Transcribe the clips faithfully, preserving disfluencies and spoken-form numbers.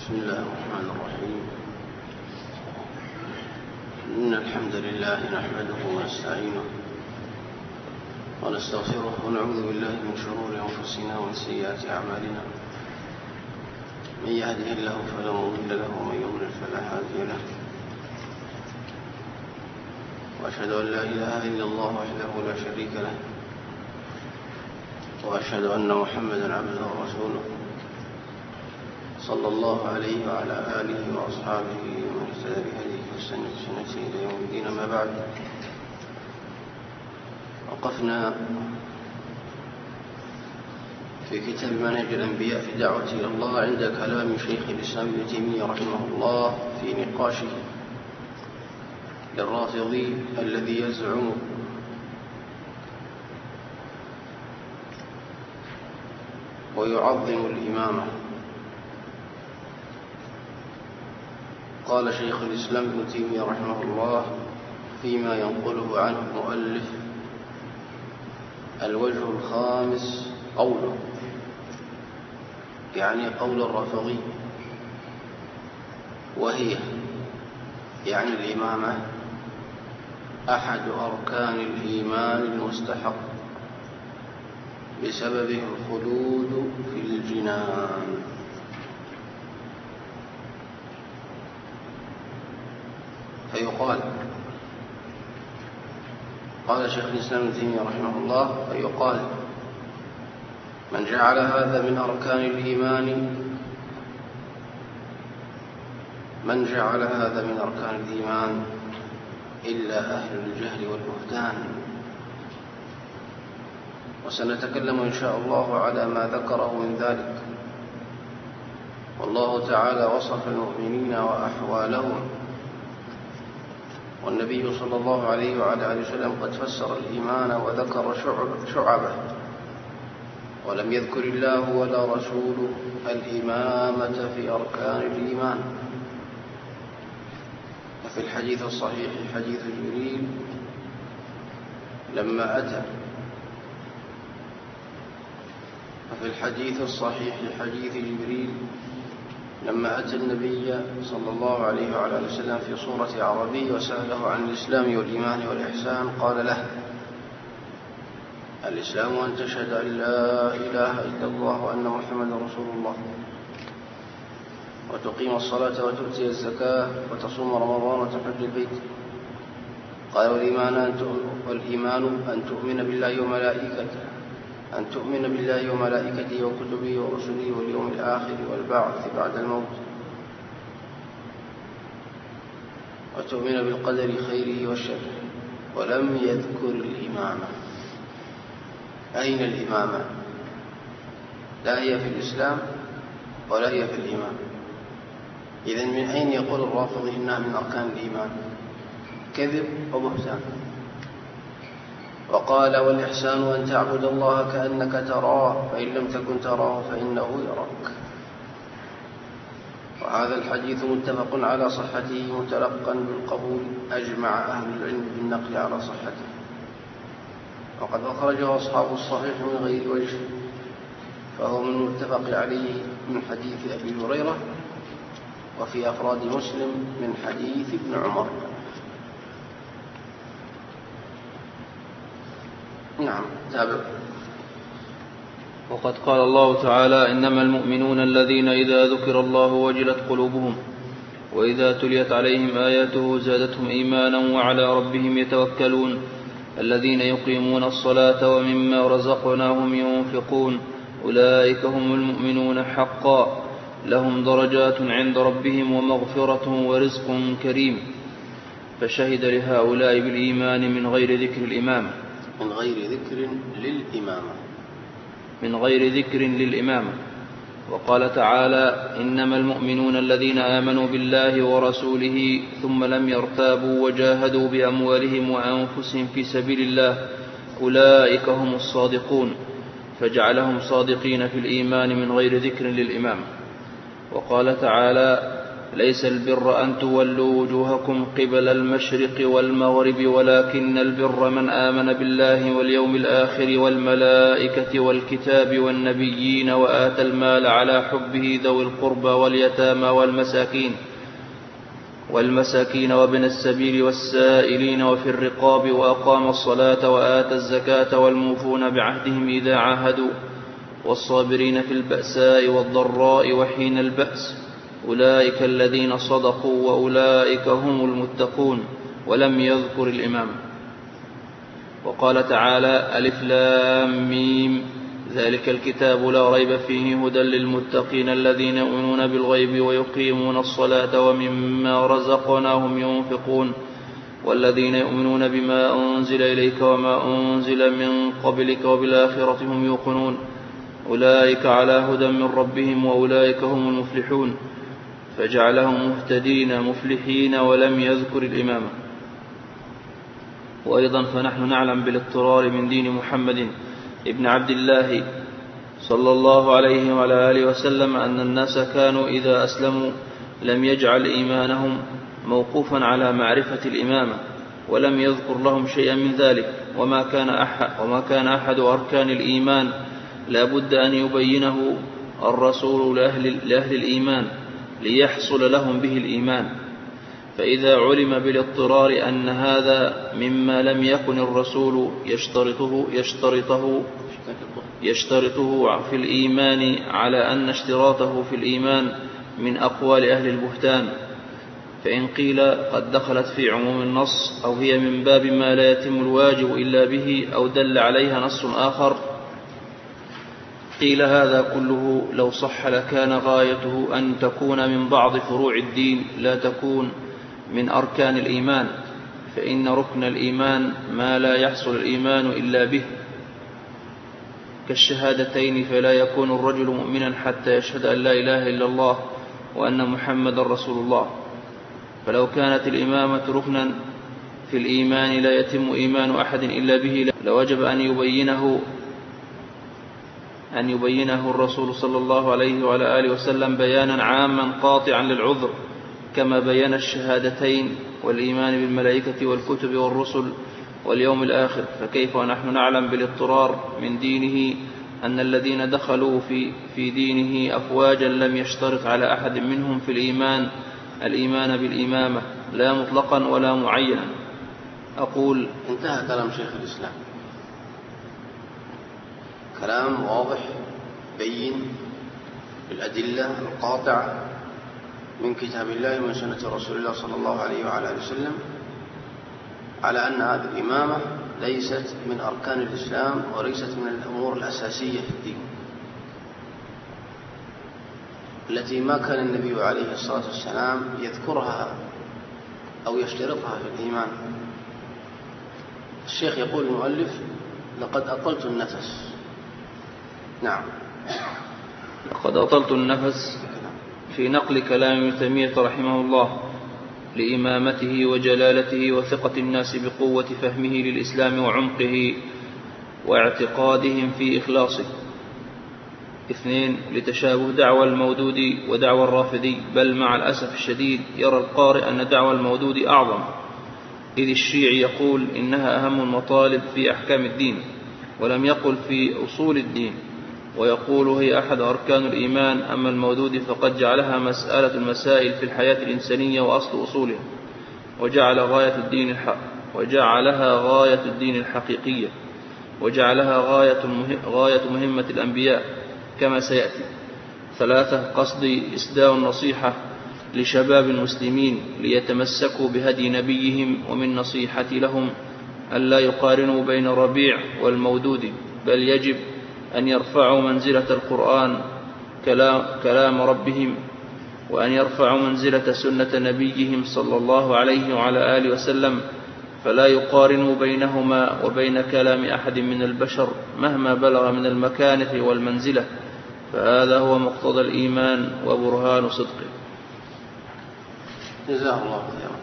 بسم الله الرحمن الرحيم. إن الحمد لله نحمده ونستعينه ونستغفره ونعوذ بالله من شرور أنفسنا ومن سيئات أعمالنا. من يهده الله فلا مضل له ومن يضلل فلا هادي له. وأشهد أن لا إله إلا الله وحده لا شريك له، وأشهد أن محمدا عبده ورسوله صلى الله عليه وعلى آله وأصحابه ومن اهتدى بهديه واستنى بسنته إلى يوم الدين. ما بعد، وقفنا في كتاب منهج الأنبياء في الدعوة إلى الله عند كلام شيخ الإسلام ابن تيمية رحمه الله في نقاشه للرافضي الذي يزعم ويعظم الإمامة. قال شيخ الإسلام ابن تيمية رحمه الله فيما ينقله عنه المؤلف: الوجه الخامس قوله، يعني قول الرافضي، وهي يعني الإمامة أحد أركان الإيمان المستحق بسببه الخلود في الجنان. فيقال، قال شيخ الإسلام ابن تيمية رحمه الله، فيقال: من جعل هذا من أركان الإيمان من جعل هذا من أركان الإيمان إلا أهل الجهل والبهتان. وسنتكلم إن شاء الله على ما ذكره من ذلك. والله تعالى وصف المؤمنين وأحوالهم، والنبي صلى الله عليه وعلى آله وسلم قد فسر الإيمان وذكر شعبه، ولم يذكر الله ولا رسوله الإمامة في أركان الإيمان. وفي الحديث الصحيح حديث جبريل لما أتى وفي الحديث الصحيح حديث جبريل لما أتى النبي صلى الله عليه وعلى آله وسلم في صورة عربي وسأله عن الإسلام والإيمان والإحسان، قال له: الإسلام أن تشهد أن لا إله إلا الله وأن محمدا رسول الله، وتقيم الصلاة وتؤتي الزكاة وتصوم رمضان وتحج البيت. قال: والإيمان أن تؤمن بالله وملائكته أن تؤمن بالله وملائكته وكتبه ورسله واليوم الآخر والبعث بعد الموت، وتؤمن بالقدر خيره وشره. ولم يذكر الإمامة. أين الإمامة؟ لا هي في الإسلام ولا هي في الإيمان. إذن من أين يقول الرافضي إنها من أركان الإيمان؟ كذب وبهتان. وقال: والإحسان أن تعبد الله كأنك تراه فإن لم تكن تراه فإنه يراك. وهذا الحديث متفق على صحته متلقا بالقبول، أجمع أهل العلم بالنقل على صحته، وقد أخرجه أصحاب الصحيح من غير وجه، فهو من المتفق عليه من حديث أبي هريرة، وفي أفراد مسلم من حديث ابن عمر. نعم، تابع. وقد قال الله تعالى: إنما المؤمنون الذين إذا ذكر الله وجلت قلوبهم وإذا تليت عليهم آياته زادتهم إيمانا وعلى ربهم يتوكلون الذين يقيمون الصلاة ومما رزقناهم ينفقون أولئك هم المؤمنون حقا لهم درجات عند ربهم ومغفرة ورزق كريم. فشهد لهؤلاء بالإيمان من غير ذكر الإمامة من غير ذكر للإمامة من غير ذكر للإمامة. وقال تعالى: إنما المؤمنون الذين آمنوا بالله ورسوله ثم لم يرتابوا وجاهدوا بأموالهم وأنفسهم في سبيل الله أولئك هم الصادقون، فجعلهم صادقين في الإيمان من غير ذكر للإمامة. وقال تعالى: ليس البر أن تولوا وجوهكم قبل المشرق والمغرب ولكن البر من آمن بالله واليوم الآخر والملائكة والكتاب والنبيين وآتى المال على حبه ذوي القربى واليتامى والمساكين والمساكين وابن السبيل والسائلين وفي الرقاب وأقام الصلاة وآتى الزكاة والموفون بعهدهم إذا عاهدوا والصابرين في البأساء والضراء وحين البأس أولئك الذين صدقوا وأولئك هم المتقون. ولم يذكر الإمام. وقال تعالى: ألف لام ميم ذلك الكتاب لا ريب فيه هدى للمتقين الذين يؤمنون بالغيب ويقيمون الصلاة ومما رزقناهم ينفقون والذين يؤمنون بما أنزل إليك وما أنزل من قبلك وبالآخرة هم يوقنون أولئك على هدى من ربهم وأولئك هم المفلحون. فجعلهم مهتدين مفلحين ولم يذكر الإمامة. وأيضا فنحن نعلم بالاضطرار من دين محمد ابن عبد الله صلى الله عليه وعلى آله وسلم أن الناس كانوا إذا أسلموا لم يجعل إيمانهم موقوفا على معرفة الإمامة ولم يذكر لهم شيئا من ذلك. وما كان أحد, وما كان أحد أركان الإيمان لا بد أن يبينه الرسول لأهل, لأهل الإيمان ليحصل لهم به الإيمان. فإذا علم بالاضطرار أن هذا مما لم يكن الرسول يشترطه, يشترطه, يشترطه في الإيمان على أن اشتراطه في الإيمان من أقوال أهل البهتان، فإن قيل قد دخلت في عموم النص أو هي من باب ما لا يتم الواجب إلا به أو دل عليها نص آخر، قيل هذا كله لو صح لكان غايته أن تكون من بعض فروع الدين لا تكون من أركان الإيمان، فإن ركن الإيمان ما لا يحصل الإيمان إلا به كالشهادتين، فلا يكون الرجل مؤمنا حتى يشهد أن لا إله إلا الله وأن محمد رسول الله. فلو كانت الإمامة ركنا في الإيمان لا يتم إيمان أحد إلا به لوجب أن يبينه أن يبينه الرسول صلى الله عليه وعلى آله وسلم بيانا عاما قاطعا للعذر، كما بين الشهادتين والإيمان بالملائكة والكتب والرسل واليوم الآخر. فكيف ونحن نعلم بالاضطرار من دينه أن الذين دخلوا في, في دينه أفواجا لم يشترط على أحد منهم في الإيمان الإيمان بالإمامة لا مطلقا ولا معينا. أقول انتهى كلام شيخ الإسلام، كلام واضح بين بالأدلة القاطعة من كتاب الله ومن سنة رسول الله صلى الله عليه وعلى آله وسلم على أن هذه الإمامة ليست من أركان الإسلام وليست من الأمور الأساسية في الدين التي ما كان النبي عليه الصلاة والسلام يذكرها أو يشترطها في الإيمان. الشيخ يقول المؤلف: لقد أطلت النفس. نعم، لقد أطلت النفس في نقل كلام ابن تيمية رحمه الله لإمامته وجلالته وثقة الناس بقوة فهمه للإسلام وعمقه واعتقادهم في إخلاصه. اثنين، لتشابه دعوى المودود ودعوى الرافضي، بل مع الأسف الشديد يرى القارئ أن دعوى المودود أعظم، إذ الشيعي يقول إنها أهم المطالب في أحكام الدين ولم يقل في أصول الدين، ويقول هي أحد أركان الإيمان. أما المودود فقد جعلها مسألة المسائل في الحياة الإنسانية وأصل أصولها، وجعل غاية الدين الحق وجعلها غاية الدين الحقيقية، وجعلها غاية, مهم غاية مهمة الأنبياء كما سيأتي. ثلاثة، قصد إسداء النصيحة لشباب المسلمين ليتمسكوا بهدي نبيهم، ومن نصيحتي لهم أن لا يقارنوا بين الربيع والمودود، بل يجب أن يرفعوا منزلة القرآن كلام, كلام ربهم، وأن يرفعوا منزلة سنة نبيهم صلى الله عليه وعلى آله وسلم، فلا يقارنوا بينهما وبين كلام أحد من البشر مهما بلغ من المكانة والمنزلة، فهذا هو مقتضى الإيمان وبرهان صدقه. جزاه الله خيرا.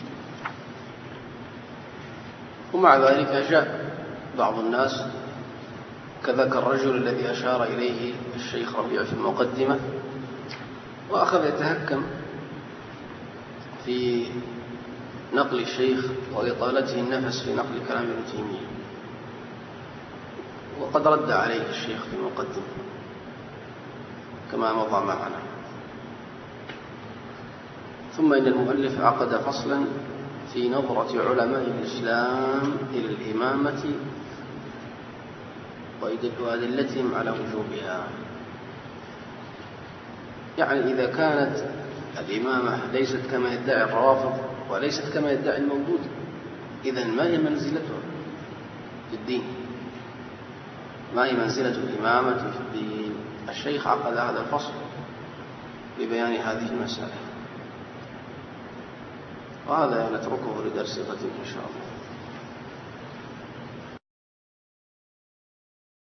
ومع ذلك جاء بعض الناس كذاك الرجل الذي أشار إليه الشيخ ربيع في المقدمة، وأخذ يتهكم في نقل الشيخ وإطالته النفس في نقل كلام ابن تيمية، وقد رد عليه الشيخ في المقدمة كما مضى معنا. ثم إن المؤلف عقد فصلا في نظرة علماء الإسلام إلى الإمامة وأدلتهم على وجوبها. يعني إذا كانت الإمامة ليست كما يدعي الروافض وليست كما يدعي الموجود، إذن ما هي منزلتها في الدين؟ ما هي منزلة الإمامة في الدين؟ الشيخ عقد هذا الفصل ببيان هذه المسألة، وهذا نتركه لدرس غد إن شاء الله.